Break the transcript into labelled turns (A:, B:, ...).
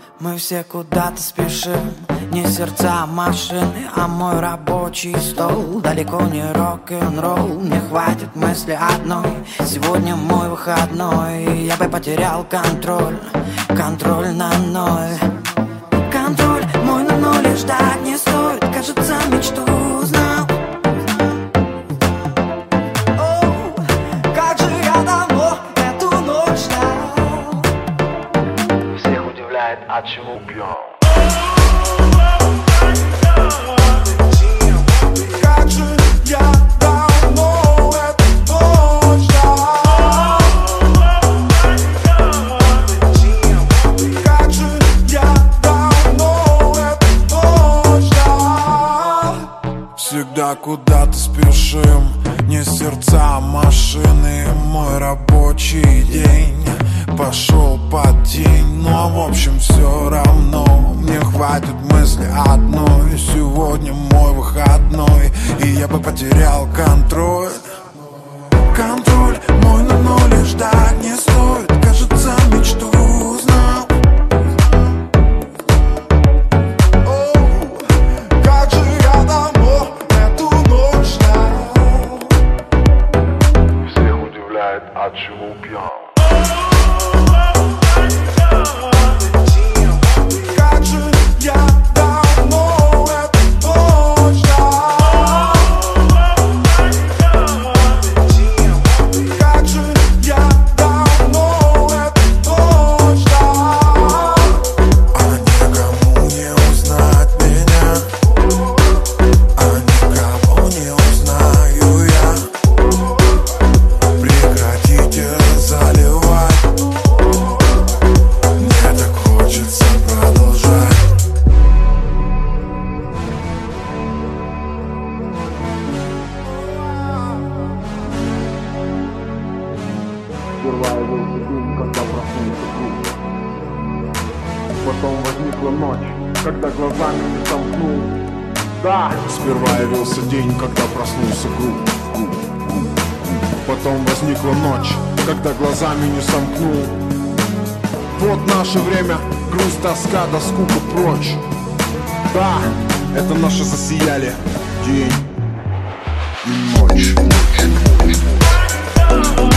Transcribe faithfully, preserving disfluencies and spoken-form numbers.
A: Мы все куда-то спешим, не сердца машины, а мой рабочий стол. Далеко не рок-н-ролл, мне хватит мысли одной. Сегодня мой выходной, я бы потерял контроль, контроль на ноль. Контроль мой на ноль, ждать не стоит, кажется, мечту узнал. О, как же я давно эту ночь ждал.
B: Всех удивляет, от чего пьем.
C: Как же я давно эту ночь ждал. Как же я давно эту ночь ждал. Всегда куда-то спешим, не сердца, а машины. Мой рабочий день пошел под тень, но в общем все равно мне хватит мысли одной. Сегодня мой выходной, и я бы потерял контроль. Контроль мой на ноль, и ждать не стоит, кажется, мечту узнал. О, как же я давно эту ночь ждал.
B: Всех удивляет, от чего пьем.
C: Как же я давно эту ночь ждал. Как же я давно эту ночь ждал. А никому не узнать меня, а никого не узнаю я. Прекратите заливать, мне так хочется продолжать.
D: Сперва явился день, когда проснулся круг. Потом возникла ночь, когда глазами не сомкнул. Да! Сперва явился день, когда проснулся круг. Потом возникла ночь, когда глазами не сомкнул. Вот наше время, грусть, тоска, да скука прочь. Да, это наши засияли день и ночь.